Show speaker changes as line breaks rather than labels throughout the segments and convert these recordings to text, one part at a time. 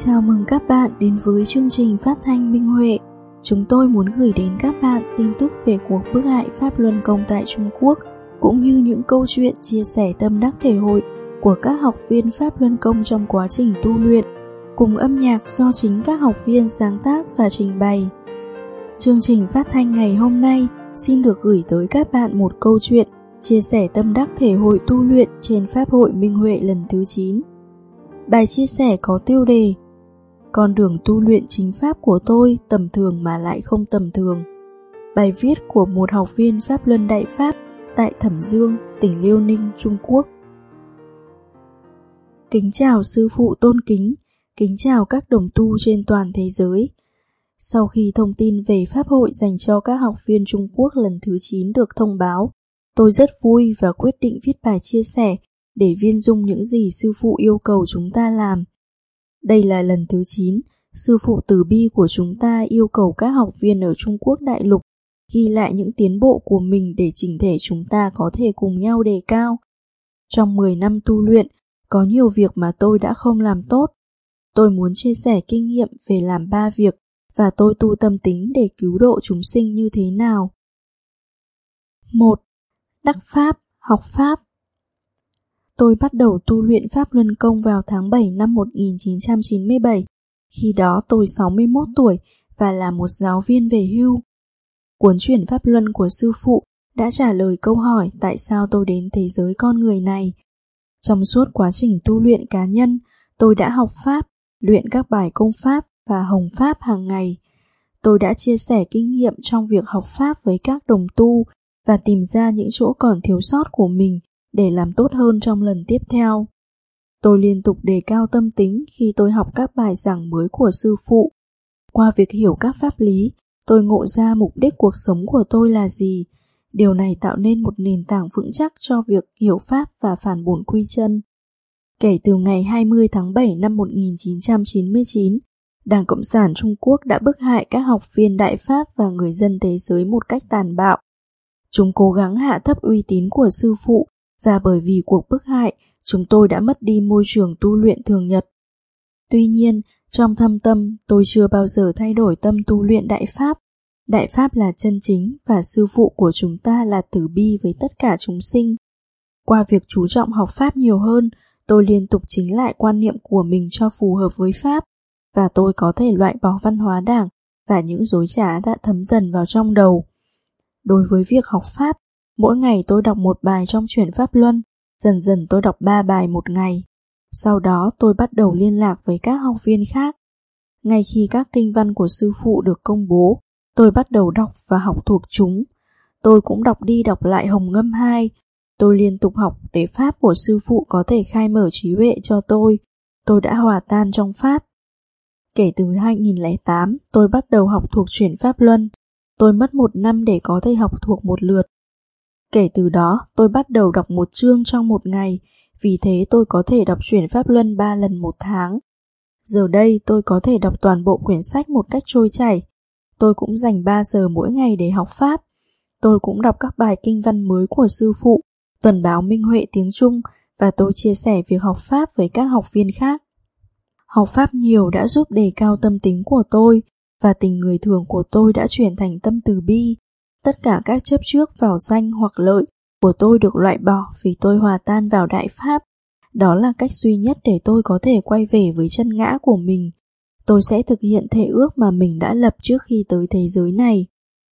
Chào mừng các bạn đến với chương trình phát thanh Minh Huệ. Chúng tôi muốn gửi đến các bạn tin tức về cuộc bức hại Pháp Luân Công tại Trung Quốc, cũng như những câu chuyện chia sẻ tâm đắc thể hội của các học viên Pháp Luân Công trong quá trình tu luyện, cùng âm nhạc do chính các học viên sáng tác và trình bày. Chương trình phát thanh ngày hôm nay xin được gửi tới các bạn một câu chuyện chia sẻ tâm đắc thể hội tu luyện trên Pháp hội Minh Huệ lần thứ 9. Bài chia sẻ có tiêu đề: Con đường tu luyện chính pháp của tôi tầm thường mà lại không tầm thường. Bài viết của một học viên Pháp Luân Đại Pháp tại Thẩm Dương, tỉnh Liêu Ninh, Trung Quốc. Kính chào sư phụ tôn kính, kính chào các đồng tu trên toàn thế giới. Sau khi thông tin về Pháp hội dành cho các học viên Trung Quốc lần thứ 9 được thông báo, tôi rất vui và quyết định viết bài chia sẻ để viên dung những gì sư phụ yêu cầu chúng ta làm. Đây là lần thứ 9, sư phụ từ bi của chúng ta yêu cầu các học viên ở Trung Quốc đại lục ghi lại những tiến bộ của mình để chỉnh thể chúng ta có thể cùng nhau đề cao. Trong 10 năm tu luyện, có nhiều việc mà tôi đã không làm tốt. Tôi muốn chia sẻ kinh nghiệm về làm 3 việc và tôi tu tâm tính để cứu độ chúng sinh như thế nào. 1. Đắc Pháp, học Pháp. Tôi bắt đầu tu luyện Pháp Luân Công vào tháng 7 năm 1997. Khi đó tôi 61 tuổi và là một giáo viên về hưu. Cuốn Chuyển Pháp Luân của sư phụ đã trả lời câu hỏi tại sao tôi đến thế giới con người này. Trong suốt quá trình tu luyện cá nhân, tôi đã học Pháp, luyện các bài công Pháp và hồng Pháp hàng ngày. Tôi đã chia sẻ kinh nghiệm trong việc học Pháp với các đồng tu và tìm ra những chỗ còn thiếu sót của mình để làm tốt hơn trong lần tiếp theo. Tôi liên tục đề cao tâm tính khi tôi học các bài giảng mới của sư phụ. Qua việc hiểu các pháp lý, tôi ngộ ra mục đích cuộc sống của tôi là gì. Điều này tạo nên một nền tảng vững chắc cho việc hiểu Pháp và phản bổn quy chân. Kể từ ngày 20 tháng 7 năm 1999, Đảng Cộng sản Trung Quốc đã bức hại các học viên Đại Pháp và người dân thế giới một cách tàn bạo. Chúng cố gắng hạ thấp uy tín của sư phụ, và bởi vì cuộc bức hại, chúng tôi đã mất đi môi trường tu luyện thường nhật. Tuy nhiên, trong thâm tâm, tôi chưa bao giờ thay đổi tâm tu luyện Đại Pháp. Đại Pháp là chân chính và sư phụ của chúng ta là từ bi với tất cả chúng sinh. Qua việc chú trọng học Pháp nhiều hơn, tôi liên tục chỉnh lại quan niệm của mình cho phù hợp với Pháp, và tôi có thể loại bỏ văn hóa Đảng và những dối trá đã thấm dần vào trong đầu. Đối với việc học Pháp, mỗi ngày tôi đọc một bài trong Chuyển Pháp Luân, dần dần tôi đọc 3 bài một ngày. Sau đó tôi bắt đầu liên lạc với các học viên khác. Ngay khi các kinh văn của sư phụ được công bố, tôi bắt đầu đọc và học thuộc chúng. Tôi cũng đọc đi đọc lại Hồng Ngâm 2. Tôi liên tục học để Pháp của sư phụ có thể khai mở trí huệ cho tôi. Tôi đã hòa tan trong Pháp. Kể từ 2008, tôi bắt đầu học thuộc Chuyển Pháp Luân. Tôi mất 1 năm để có thể học thuộc một lượt. Kể từ đó, tôi bắt đầu đọc một chương trong một ngày, vì thế tôi có thể đọc Chuyển Pháp Luân 3 lần một tháng. Giờ đây tôi có thể đọc toàn bộ quyển sách một cách trôi chảy. Tôi cũng dành 3 giờ mỗi ngày để học Pháp. Tôi cũng đọc các bài kinh văn mới của sư phụ, tuần báo Minh Huệ tiếng Trung, và tôi chia sẻ việc học Pháp với các học viên khác. Học Pháp nhiều đã giúp đề cao tâm tính của tôi, và tình người thường của tôi đã chuyển thành tâm từ bi. Tất cả các chấp trước vào danh hoặc lợi của tôi được loại bỏ vì tôi hòa tan vào Đại Pháp. Đó là cách duy nhất để tôi có thể quay về với chân ngã của mình. Tôi sẽ thực hiện thệ ước mà mình đã lập trước khi tới thế giới này.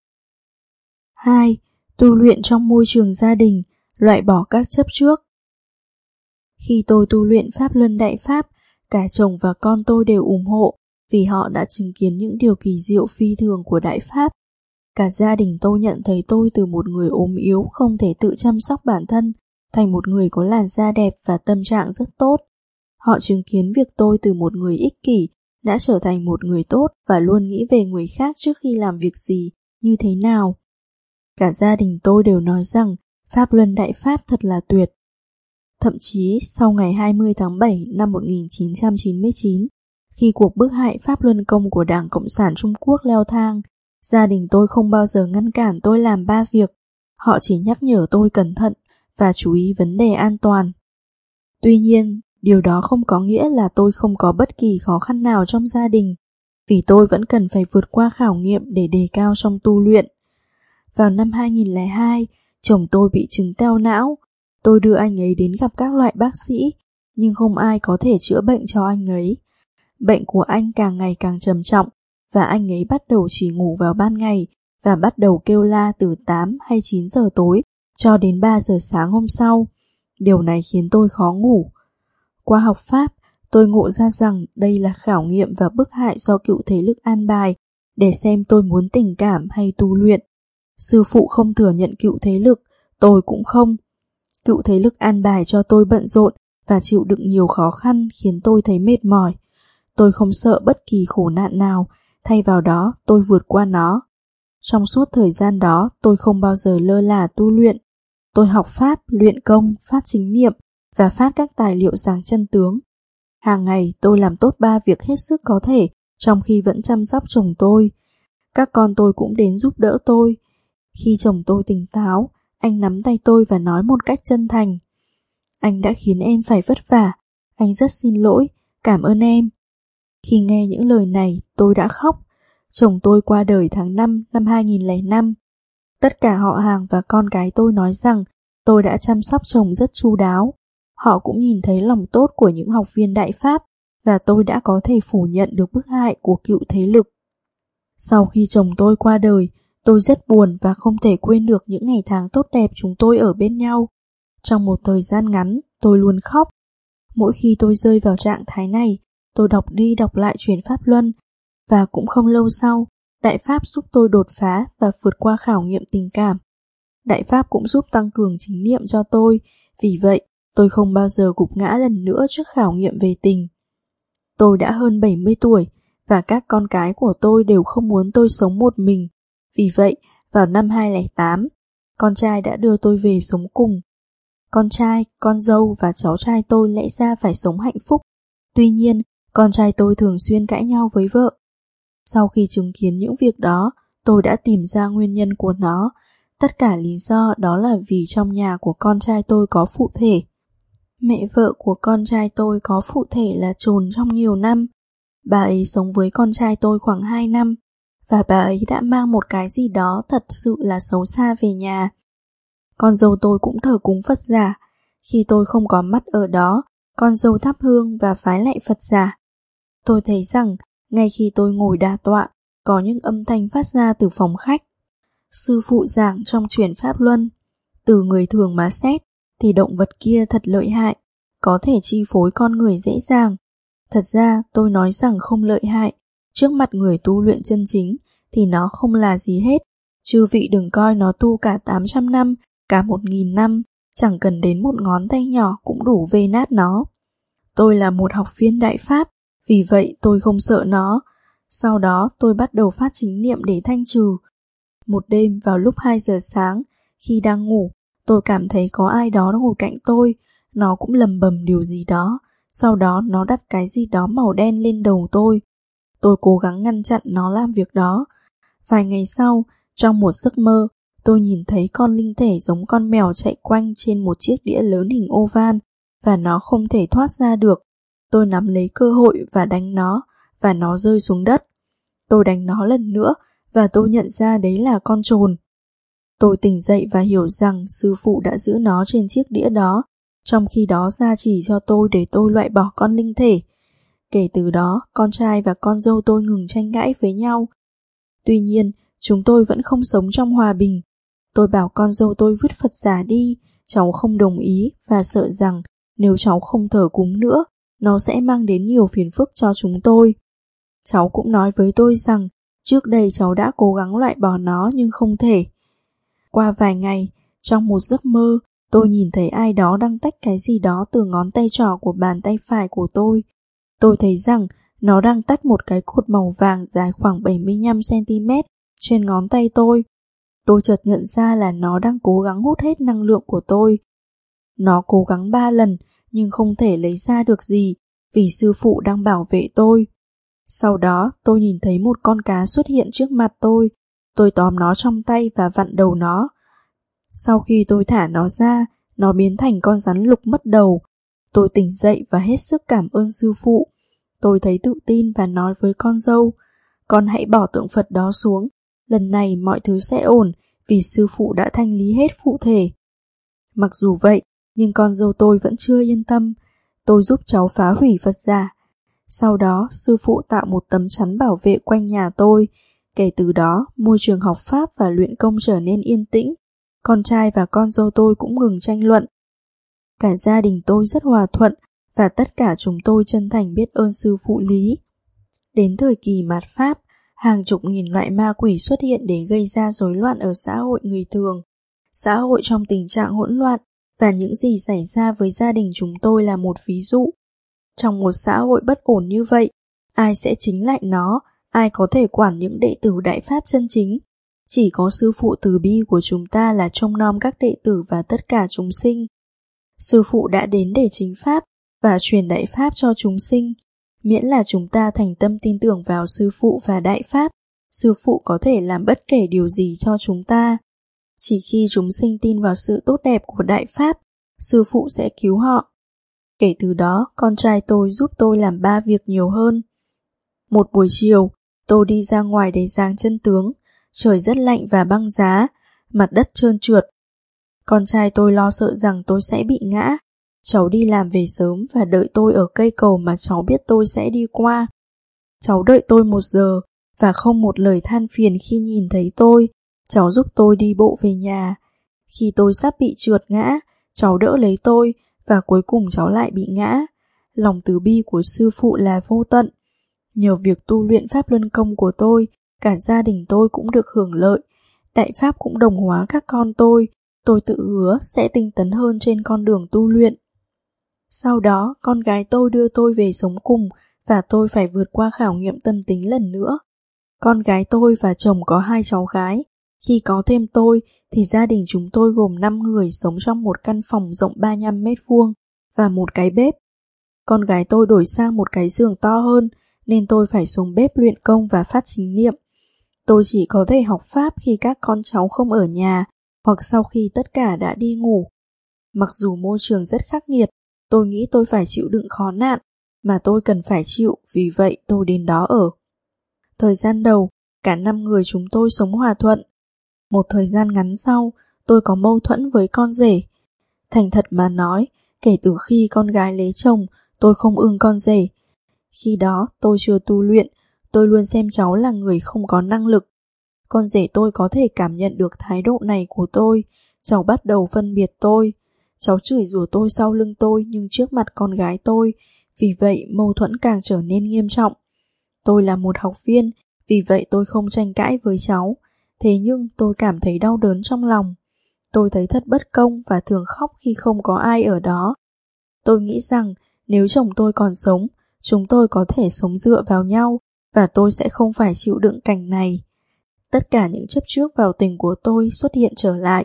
2. Tu luyện trong môi trường gia đình, loại bỏ các chấp trước. Khi tôi tu luyện Pháp Luân Đại Pháp, cả chồng và con tôi đều ủng hộ vì họ đã chứng kiến những điều kỳ diệu phi thường của Đại Pháp. Cả gia đình tôi nhận thấy tôi từ một người ốm yếu không thể tự chăm sóc bản thân thành một người có làn da đẹp và tâm trạng rất tốt. Họ chứng kiến việc tôi từ một người ích kỷ đã trở thành một người tốt và luôn nghĩ về người khác trước khi làm việc gì, như thế nào. Cả gia đình tôi đều nói rằng Pháp Luân Đại Pháp thật là tuyệt. Thậm chí sau ngày 20 tháng 7 năm 1999, khi cuộc bức hại Pháp Luân Công của Đảng Cộng sản Trung Quốc leo thang, gia đình tôi không bao giờ ngăn cản tôi làm 3 việc. Họ chỉ nhắc nhở tôi cẩn thận và chú ý vấn đề an toàn. Tuy nhiên, Điều đó không có nghĩa là tôi không có bất kỳ khó khăn nào trong gia đình, vì tôi vẫn cần phải vượt qua khảo nghiệm để đề cao trong tu luyện. Vào năm 2002, chồng tôi bị chứng teo não. Tôi đưa anh ấy đến gặp các loại bác sĩ, nhưng không ai có thể chữa bệnh cho anh ấy. Bệnh của anh càng ngày càng trầm trọng, và anh ấy bắt đầu chỉ ngủ vào ban ngày và bắt đầu kêu la từ 8 hay 9 giờ tối cho đến 3 giờ sáng hôm sau. Điều này khiến tôi khó ngủ. Qua học Pháp, tôi ngộ ra rằng đây là khảo nghiệm và bức hại do cựu thế lực an bài để xem tôi muốn tình cảm hay tu luyện. Sư phụ không thừa nhận cựu thế lực, tôi cũng không. Cựu thế lực an bài cho tôi bận rộn và chịu đựng nhiều khó khăn khiến tôi thấy mệt mỏi. Tôi không sợ bất kỳ khổ nạn nào, thay vào đó tôi vượt qua nó. Trong suốt thời gian đó, tôi không bao giờ lơ là tu luyện. Tôi học Pháp, luyện công, phát chính niệm và phát các tài liệu giảng chân tướng. Hàng ngày tôi làm tốt 3 việc hết sức có thể trong khi vẫn chăm sóc chồng tôi. Các con tôi cũng đến giúp đỡ tôi. Khi chồng tôi tỉnh táo, anh nắm tay tôi và nói một cách chân thành: "Anh đã khiến em phải vất vả, anh rất xin lỗi, cảm ơn em." Khi nghe những lời này, tôi đã khóc. Chồng tôi qua đời tháng 5 năm 2005. Tất cả họ hàng và con cái tôi nói rằng tôi đã chăm sóc chồng rất chu đáo. Họ cũng nhìn thấy lòng tốt của những học viên Đại Pháp và tôi đã có thể phủ nhận được bức hại của cựu thế lực. Sau khi chồng tôi qua đời, tôi rất buồn và không thể quên được những ngày tháng tốt đẹp chúng tôi ở bên nhau. Trong một thời gian ngắn, tôi luôn khóc. Mỗi khi tôi rơi vào trạng thái này, tôi đọc đi đọc lại Chuyển Pháp Luân, và cũng không lâu sau, Đại Pháp giúp tôi đột phá và vượt qua khảo nghiệm tình cảm. Đại Pháp cũng giúp tăng cường chính niệm cho tôi, vì vậy tôi không bao giờ gục ngã lần nữa trước khảo nghiệm về tình. Tôi đã hơn 70 tuổi, và các con cái của tôi đều không muốn tôi sống một mình. Vì vậy, vào năm 2008, con trai đã đưa tôi về sống cùng. Con trai, con dâu và cháu trai tôi lẽ ra phải sống hạnh phúc. Tuy nhiên, con trai tôi thường xuyên cãi nhau với vợ. Sau khi chứng kiến những việc đó, tôi đã tìm ra nguyên nhân của nó. Tất cả lý do đó là vì trong nhà của con trai tôi có phụ thể. Mẹ vợ của con trai tôi có phụ thể là trồn trong nhiều năm. Bà ấy sống với con trai tôi khoảng 2 năm, và bà ấy đã mang một cái gì đó thật sự là xấu xa về nhà. Con dâu tôi cũng thờ cúng Phật giả. Khi tôi không có mắt ở đó, con dâu thắp hương và phái lạy Phật giả. Tôi thấy rằng, ngay khi tôi ngồi đà tọa, có những âm thanh phát ra từ phòng khách. Sư phụ giảng trong Chuyển Pháp Luân: từ người thường mà xét, thì động vật kia thật lợi hại, có thể chi phối con người dễ dàng. Thật ra tôi nói rằng không lợi hại, trước mặt người tu luyện chân chính thì nó không là gì hết. Chư vị đừng coi nó tu cả 800 năm, cả 1000 năm, chẳng cần đến một ngón tay nhỏ cũng đủ vê nát nó. Tôi là một học viên Đại Pháp, vì vậy tôi không sợ nó. Sau đó tôi bắt đầu phát chính niệm để thanh trừ. Một đêm vào lúc 2 giờ sáng, khi đang ngủ, tôi cảm thấy có ai đó ngồi cạnh tôi. Nó cũng lầm bầm điều gì đó. Sau đó nó đặt cái gì đó màu đen lên đầu tôi. Tôi cố gắng ngăn chặn nó làm việc đó. Vài ngày sau, trong một giấc mơ, tôi nhìn thấy con linh thể giống con mèo chạy quanh trên một chiếc đĩa lớn hình oval, và nó không thể thoát ra được. Tôi nắm lấy cơ hội và đánh nó, và nó rơi xuống đất. Tôi đánh nó lần nữa, và tôi nhận ra đấy là con trồn. Tôi tỉnh dậy và hiểu rằng sư phụ đã giữ nó trên chiếc đĩa đó, trong khi đó gia chỉ cho tôi để tôi loại bỏ con linh thể. Kể từ đó, con trai và con dâu tôi ngừng tranh cãi với nhau. Tuy nhiên, chúng tôi vẫn không sống trong hòa bình. Tôi bảo con dâu tôi vứt Phật giả đi, cháu không đồng ý và sợ rằng nếu cháu không thờ cúng nữa, nó sẽ mang đến nhiều phiền phức cho chúng tôi. Cháu cũng nói với tôi rằng trước đây cháu đã cố gắng loại bỏ nó nhưng không thể. Qua vài ngày, trong một giấc mơ, tôi nhìn thấy ai đó đang tách cái gì đó từ ngón tay trỏ của bàn tay phải của tôi. Tôi thấy rằng nó đang tách một cái cột màu vàng dài khoảng 75cm trên ngón tay tôi. Tôi chợt nhận ra là nó đang cố gắng hút hết năng lượng của tôi. Nó cố gắng 3 lần nhưng không thể lấy ra được gì vì sư phụ đang bảo vệ tôi. Sau đó tôi nhìn thấy một con cá xuất hiện trước mặt tôi. Tôi tóm nó trong tay và vặn đầu nó. Sau khi tôi thả nó ra, nó biến thành con rắn lục mất đầu. Tôi tỉnh dậy và hết sức cảm ơn sư phụ. Tôi thấy tự tin và nói với con dâu, con hãy bỏ tượng Phật đó xuống. Lần này mọi thứ sẽ ổn vì sư phụ đã thanh lý hết phụ thể. Mặc dù vậy, nhưng con dâu tôi vẫn chưa yên tâm. Tôi giúp cháu phá hủy Phật giả. Sau đó, sư phụ tạo một tấm chắn bảo vệ quanh nhà tôi. Kể từ đó, môi trường học pháp và luyện công trở nên yên tĩnh. Con trai và con dâu tôi cũng ngừng tranh luận. Cả gia đình tôi rất hòa thuận và tất cả chúng tôi chân thành biết ơn sư phụ Lý. Đến thời kỳ mạt Pháp, hàng chục nghìn loại ma quỷ xuất hiện để gây ra rối loạn ở xã hội người thường. Xã hội trong tình trạng hỗn loạn và những gì xảy ra với gia đình chúng tôi là một ví dụ. Trong một xã hội bất ổn như vậy, ai sẽ chính lại nó, ai có thể quản những đệ tử Đại Pháp chân chính? Chỉ có sư phụ từ bi của chúng ta là trông nom các đệ tử và tất cả chúng sinh. Sư phụ đã đến để chính Pháp và truyền Đại Pháp cho chúng sinh. Miễn là chúng ta thành tâm tin tưởng vào sư phụ và Đại Pháp, sư phụ có thể làm bất kể điều gì cho chúng ta. Chỉ khi chúng sinh tin vào sự tốt đẹp của Đại Pháp, sư phụ sẽ cứu họ. Kể từ đó, con trai tôi giúp tôi làm 3 việc nhiều hơn. Một buổi chiều, tôi đi ra ngoài để giáng chân tướng. Trời rất lạnh và băng giá, mặt đất trơn trượt. Con trai tôi lo sợ rằng tôi sẽ bị ngã. Cháu đi làm về sớm và đợi tôi ở cây cầu mà cháu biết tôi sẽ đi qua. Cháu đợi tôi 1 giờ và không một lời than phiền khi nhìn thấy tôi. Cháu giúp tôi đi bộ về nhà. Khi tôi sắp bị trượt ngã, cháu đỡ lấy tôi và cuối cùng cháu lại bị ngã. Lòng từ bi của sư phụ là vô tận. Nhờ việc tu luyện Pháp Luân Công của tôi, cả gia đình tôi cũng được hưởng lợi. Đại Pháp cũng đồng hóa các con tôi tự hứa sẽ tinh tấn hơn trên con đường tu luyện. Sau đó, con gái tôi đưa tôi về sống cùng và tôi phải vượt qua khảo nghiệm tâm tính lần nữa. Con gái tôi và chồng có 2 cháu gái. Khi có thêm tôi thì gia đình chúng tôi gồm 5 người sống trong một căn phòng rộng 35 mét vuông và một cái bếp. Con gái tôi đổi sang một cái giường to hơn nên tôi phải xuống bếp luyện công và phát chính niệm. Tôi chỉ có thể học Pháp khi các con cháu không ở nhà hoặc sau khi tất cả đã đi ngủ. Mặc dù môi trường rất khắc nghiệt, tôi nghĩ tôi phải chịu đựng khó nạn mà tôi cần phải chịu, vì vậy tôi đến đó ở. Thời gian đầu, cả 5 người chúng tôi sống hòa thuận. Một thời gian ngắn sau, tôi có mâu thuẫn với con rể. Thành thật mà nói, kể từ khi con gái lấy chồng, tôi không ưng con rể. Khi đó tôi chưa tu luyện, tôi luôn xem cháu là người không có năng lực. Con rể tôi có thể cảm nhận được thái độ này của tôi, cháu bắt đầu phân biệt tôi. Cháu chửi rủa tôi sau lưng tôi nhưng trước mặt con gái tôi, vì vậy mâu thuẫn càng trở nên nghiêm trọng. Tôi là một học viên, vì vậy tôi không tranh cãi với cháu. Thế nhưng tôi cảm thấy đau đớn trong lòng. Tôi thấy thật bất công và thường khóc khi không có ai ở đó. Tôi nghĩ rằng nếu chồng tôi còn sống, chúng tôi có thể sống dựa vào nhau và tôi sẽ không phải chịu đựng cảnh này. Tất cả những chấp trước vào tình của tôi xuất hiện trở lại.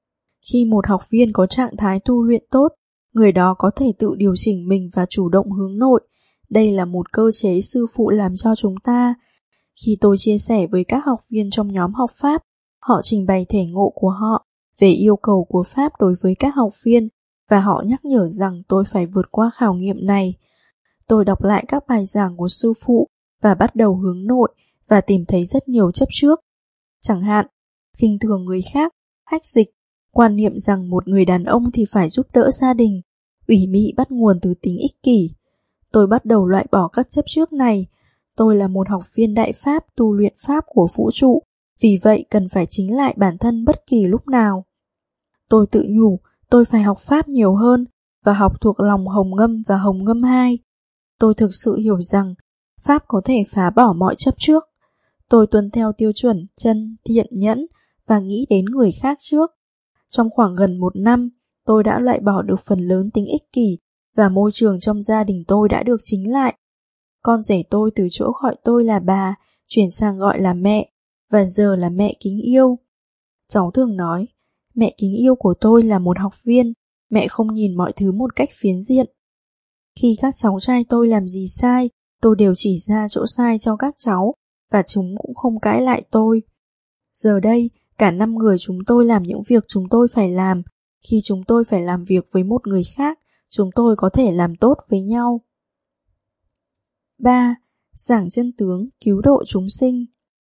Khi một học viên có trạng thái tu luyện tốt, người đó có thể tự điều chỉnh mình và chủ động hướng nội. Đây là một cơ chế sư phụ làm cho chúng ta. Khi tôi chia sẻ với các học viên trong nhóm học Pháp, họ trình bày thể ngộ của họ về yêu cầu của Pháp đối với các học viên và họ nhắc nhở rằng tôi phải vượt qua khảo nghiệm này. Tôi đọc lại các bài giảng của sư phụ và bắt đầu hướng nội và tìm thấy rất nhiều chấp trước. Chẳng hạn, khinh thường người khác, hách dịch, quan niệm rằng một người đàn ông thì phải giúp đỡ gia đình, ủy mị bắt nguồn từ tính ích kỷ. Tôi bắt đầu loại bỏ các chấp trước này. Tôi là một học viên Đại Pháp tu luyện Pháp của vũ trụ, vì vậy cần phải chính lại bản thân bất kỳ lúc nào. Tôi tự nhủ, tôi phải học Pháp nhiều hơn và học thuộc lòng Hồng Ngâm và Hồng Ngâm 2. Tôi thực sự hiểu rằng Pháp có thể phá bỏ mọi chấp trước. Tôi tuân theo tiêu chuẩn chân, thiện, nhẫn và nghĩ đến người khác trước. Trong khoảng gần 1 năm, tôi đã loại bỏ được phần lớn tính ích kỷ và môi trường trong gia đình tôi đã được chính lại. Con rể tôi từ chỗ gọi tôi là bà, chuyển sang gọi là mẹ, và giờ là mẹ kính yêu. Cháu thường nói, mẹ kính yêu của tôi là một học viên, mẹ không nhìn mọi thứ một cách phiến diện. Khi các cháu trai tôi làm gì sai, tôi đều chỉ ra chỗ sai cho các cháu, và chúng cũng không cãi lại tôi. Giờ đây, cả 5 người chúng tôi làm những việc chúng tôi phải làm. Khi chúng tôi phải làm việc với một người khác, chúng tôi có thể làm tốt với nhau. 3. Giảng chân tướng, cứu độ chúng sinh.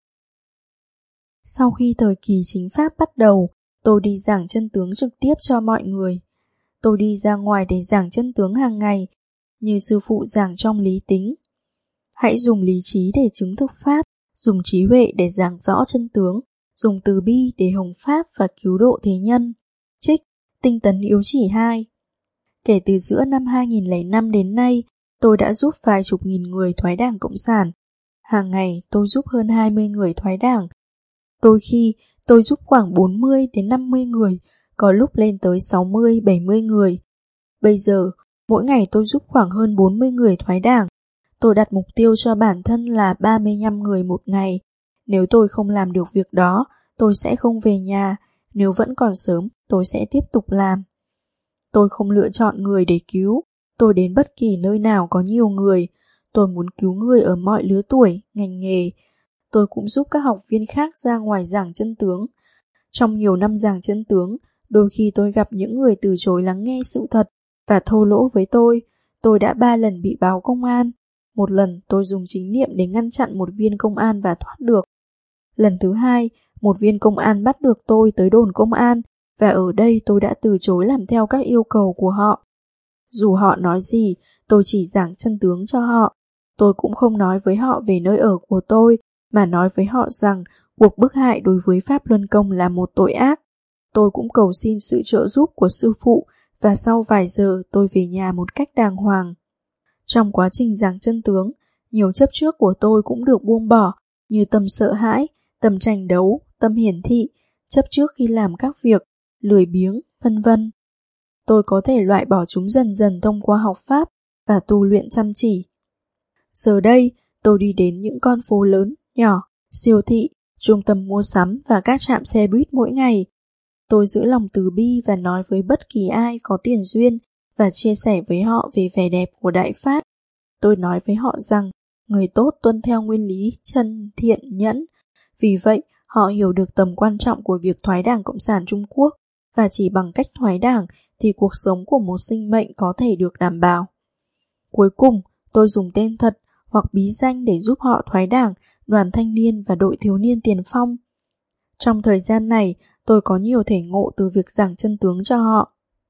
Sau khi thời kỳ chính pháp bắt đầu, tôi đi giảng chân tướng trực tiếp cho mọi người. Tôi đi ra ngoài để giảng chân tướng hàng ngày, như sư phụ giảng trong lý tính. Hãy dùng lý trí để chứng thực pháp, dùng trí huệ để giảng rõ chân tướng, dùng từ bi để hồng pháp và cứu độ thế nhân. Trích Tinh tấn yếu chỉ 2. Kể từ giữa năm 2005 đến nay, tôi đã giúp vài chục nghìn người thoái đảng Cộng sản. Hàng ngày tôi giúp hơn 20 người thoái đảng. Đôi khi tôi giúp khoảng 40 đến 50 người, có lúc lên tới 60, 70 người. Bây giờ, mỗi ngày tôi giúp khoảng hơn 40 người thoái đảng. Tôi đặt mục tiêu cho bản thân là 35 người một ngày. Nếu tôi không làm được việc đó, tôi sẽ không về nhà. Nếu vẫn còn sớm, tôi sẽ tiếp tục làm. Tôi không lựa chọn người để cứu. Tôi đến bất kỳ nơi nào có nhiều người. Tôi muốn cứu người ở mọi lứa tuổi, ngành nghề. Tôi cũng giúp các học viên khác ra ngoài giảng chân tướng. Trong nhiều năm giảng chân tướng, đôi khi tôi gặp những người từ chối lắng nghe sự thật và thô lỗ với tôi. Tôi đã 3 lần bị báo công an. Một lần tôi dùng chính niệm để ngăn chặn một viên công an và thoát được. Lần thứ 2, một viên công an bắt được tôi tới đồn công an, và ở đây tôi đã từ chối làm theo các yêu cầu của họ. Dù họ nói gì, tôi chỉ giảng chân tướng cho họ. Tôi cũng không nói với họ về nơi ở của tôi, mà nói với họ rằng cuộc bức hại đối với Pháp Luân Công là một tội ác. Tôi cũng cầu xin sự trợ giúp của sư phụ, và sau vài giờ tôi về nhà một cách đàng hoàng. Trong quá trình giảng chân tướng, nhiều chấp trước của tôi cũng được buông bỏ, như tâm sợ hãi, tâm tranh đấu, tâm hiển thị, chấp trước khi làm các việc, lười biếng, vân vân. Tôi có thể loại bỏ chúng dần dần thông qua học pháp và tu luyện chăm chỉ. Giờ đây, tôi đi đến những con phố lớn, nhỏ, siêu thị, trung tâm mua sắm và các trạm xe buýt mỗi ngày. Tôi giữ lòng từ bi và nói với bất kỳ ai có tiền duyên và chia sẻ với họ về vẻ đẹp của Đại Pháp. Tôi nói với họ rằng người tốt tuân theo nguyên lý chân, thiện, nhẫn. Vì vậy, họ hiểu được tầm quan trọng của việc thoái đảng Cộng sản Trung Quốc, và chỉ bằng cách thoái đảng thì cuộc sống của một sinh mệnh có thể được đảm bảo. Cuối cùng, tôi dùng tên thật hoặc bí danh để giúp họ thoái đảng, đoàn thanh niên và đội thiếu niên tiền phong. Trong thời gian này, tôi có nhiều thể ngộ từ việc giảng chân tướng cho họ.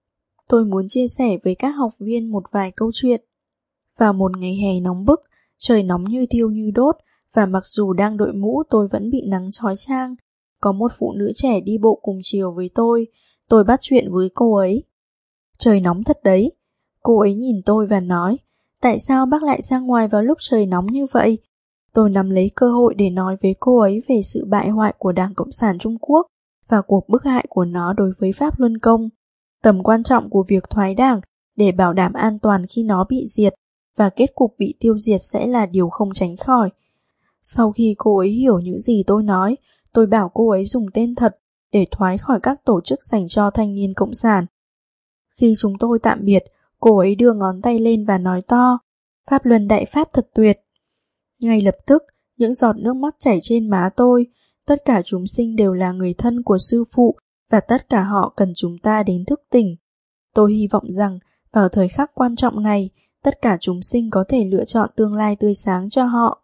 Tôi muốn chia sẻ với các học viên một vài câu chuyện. Vào một ngày hè nóng bức, trời nóng như thiêu như đốt, và mặc dù đang đội mũ tôi vẫn bị nắng chói chang. Có một phụ nữ trẻ đi bộ cùng chiều với tôi bắt chuyện với cô ấy. Trời nóng thật đấy. Cô ấy nhìn tôi và nói, tại sao bác lại ra ngoài vào lúc trời nóng như vậy? Tôi nắm lấy cơ hội để nói với cô ấy về sự bại hoại của Đảng Cộng sản Trung Quốc và cuộc bức hại của nó đối với Pháp Luân Công, tầm quan trọng của việc thoái đảng để bảo đảm an toàn khi nó bị diệt, và kết cục bị tiêu diệt sẽ là điều không tránh khỏi. Sau khi cô ấy hiểu những gì tôi nói, tôi bảo cô ấy dùng tên thật để thoái khỏi các tổ chức dành cho thanh niên cộng sản. Khi chúng tôi tạm biệt, cô ấy đưa ngón tay lên và nói to, Pháp Luân Đại Pháp thật tuyệt. Ngay lập tức, những giọt nước mắt chảy trên má tôi. Tất cả chúng sinh đều là người thân của sư phụ, và tất cả họ cần chúng ta đến thức tỉnh. Tôi hy vọng rằng, vào thời khắc quan trọng này, tất cả chúng sinh có thể lựa chọn tương lai tươi sáng cho họ.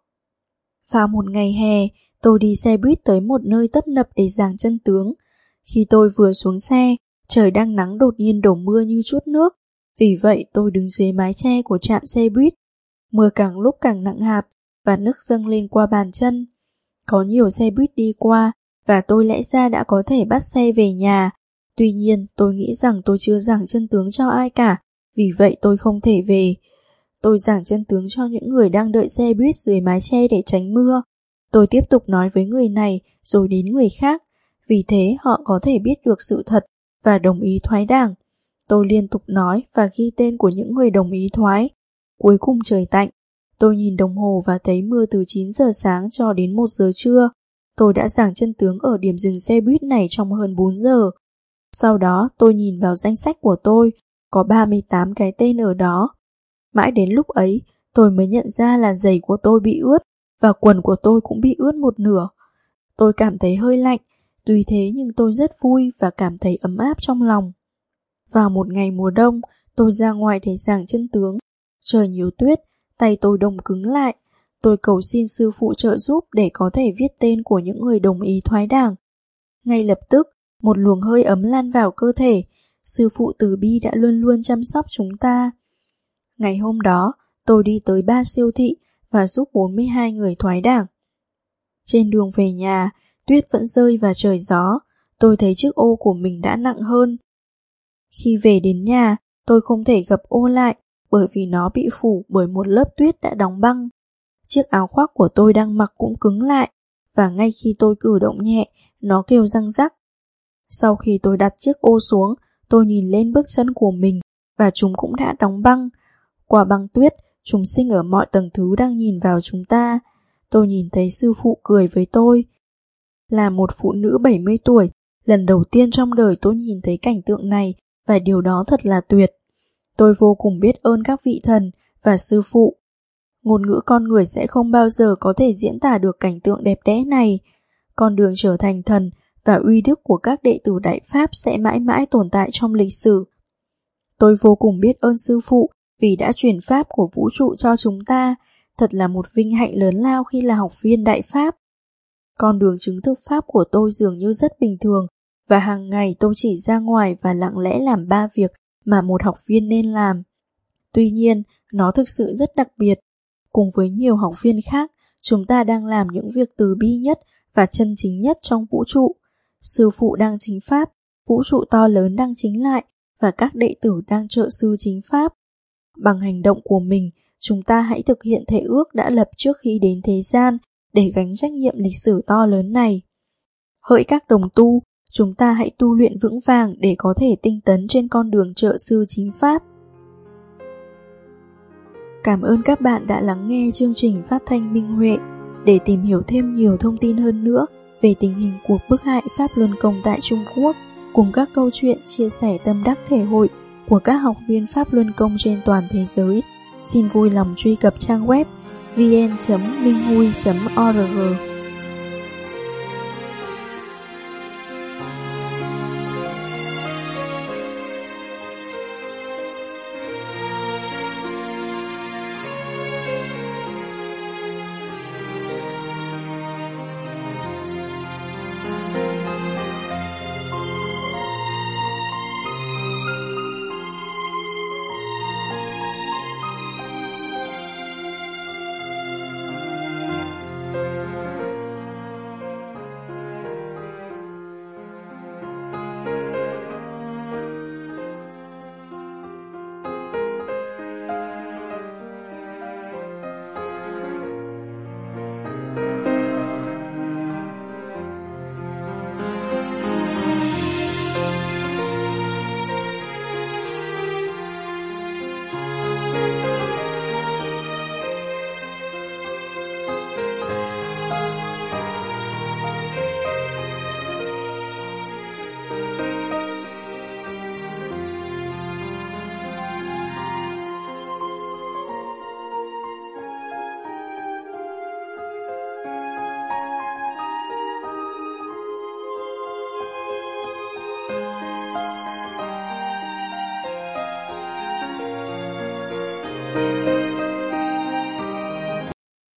Vào một ngày hè, tôi đi xe buýt tới một nơi tấp nập để giảng chân tướng. Khi tôi vừa xuống xe, trời đang nắng đột nhiên đổ mưa như trút nước. Vì vậy tôi đứng dưới mái che của trạm xe buýt. Mưa càng lúc càng nặng hạt, và nước dâng lên qua bàn chân. Có nhiều xe buýt đi qua, và tôi lẽ ra đã có thể bắt xe về nhà. Tuy nhiên, tôi nghĩ rằng tôi chưa giảng chân tướng cho ai cả, vì vậy tôi không thể về. Tôi giảng chân tướng cho những người đang đợi xe buýt dưới mái che để tránh mưa. Tôi tiếp tục nói với người này, rồi đến người khác. Vì thế họ có thể biết được sự thật và đồng ý thoái đảng. Tôi liên tục nói và ghi tên của những người đồng ý thoái. Cuối cùng trời tạnh. Tôi nhìn đồng hồ và thấy mưa từ 9 giờ sáng cho đến 1 giờ trưa. Tôi đã giảng chân tướng ở điểm dừng xe buýt này trong hơn 4 giờ. Sau đó tôi nhìn vào danh sách của tôi, có 38 cái tên ở đó. Mãi đến lúc ấy, tôi mới nhận ra là giày của tôi bị ướt và quần của tôi cũng bị ướt một nửa. Tôi cảm thấy hơi lạnh, tuy thế nhưng tôi rất vui và cảm thấy ấm áp trong lòng. Vào một ngày mùa đông, Tôi ra ngoài để giảng chân tướng. Trời nhiều tuyết, tay tôi đông cứng lại. Tôi cầu xin sư phụ trợ giúp để có thể viết tên của những người đồng ý thoái đảng. Ngay lập tức, một luồng hơi ấm lan vào cơ thể. Sư phụ từ bi đã luôn luôn chăm sóc chúng ta. Ngày hôm đó, tôi đi tới 3 siêu thị và giúp 42 người thoái đảng. Trên đường về nhà, tuyết vẫn rơi và trời gió. Tôi thấy chiếc ô của mình đã nặng hơn. Khi về đến nhà, tôi không thể gập ô lại bởi vì nó bị phủ bởi một lớp tuyết đã đóng băng. Chiếc áo khoác của tôi đang mặc cũng cứng lại, và ngay khi tôi cử động nhẹ, nó kêu răng rắc. Sau khi tôi đặt chiếc ô xuống, tôi nhìn lên bước chân của mình và chúng cũng đã đóng băng. Qua băng tuyết, chúng sinh ở mọi tầng thứ đang nhìn vào chúng ta. Tôi nhìn thấy sư phụ cười với tôi. Là một phụ nữ 70 tuổi, lần đầu tiên trong đời tôi nhìn thấy cảnh tượng này và điều đó thật là tuyệt. Tôi vô cùng biết ơn các vị thần và sư phụ. Ngôn ngữ con người sẽ không bao giờ có thể diễn tả được cảnh tượng đẹp đẽ này. Con đường trở thành thần và uy đức của các đệ tử Đại Pháp sẽ mãi mãi tồn tại trong lịch sử. Tôi vô cùng biết ơn sư phụ vì đã truyền Pháp của vũ trụ cho chúng ta. Thật là một vinh hạnh lớn lao khi là học viên Đại Pháp. Con đường chứng thực Pháp của tôi dường như rất bình thường, và hàng ngày tôi chỉ ra ngoài và lặng lẽ làm 3 việc mà một học viên nên làm. Tuy nhiên, nó thực sự rất đặc biệt. Cùng với nhiều học viên khác, chúng ta đang làm những việc từ bi nhất và chân chính nhất trong vũ trụ. Sư phụ đang chính Pháp, vũ trụ to lớn đang chính lại, và các đệ tử đang trợ sư chính Pháp. Bằng hành động của mình, chúng ta hãy thực hiện thể ước đã lập trước khi đến thế gian để gánh trách nhiệm lịch sử to lớn này. Hỡi các đồng tu, chúng ta hãy tu luyện vững vàng để có thể tinh tấn trên con đường trợ sư chính Pháp. Cảm ơn các bạn đã lắng nghe chương trình phát thanh Minh Huệ. Để tìm hiểu thêm nhiều thông tin hơn nữa về tình hình cuộc bức hại Pháp Luân Công tại Trung Quốc, cùng các câu chuyện chia sẻ tâm đắc thể hội của các học viên Pháp Luân Công trên toàn thế giới, xin vui lòng truy cập trang web vn.minhui.org.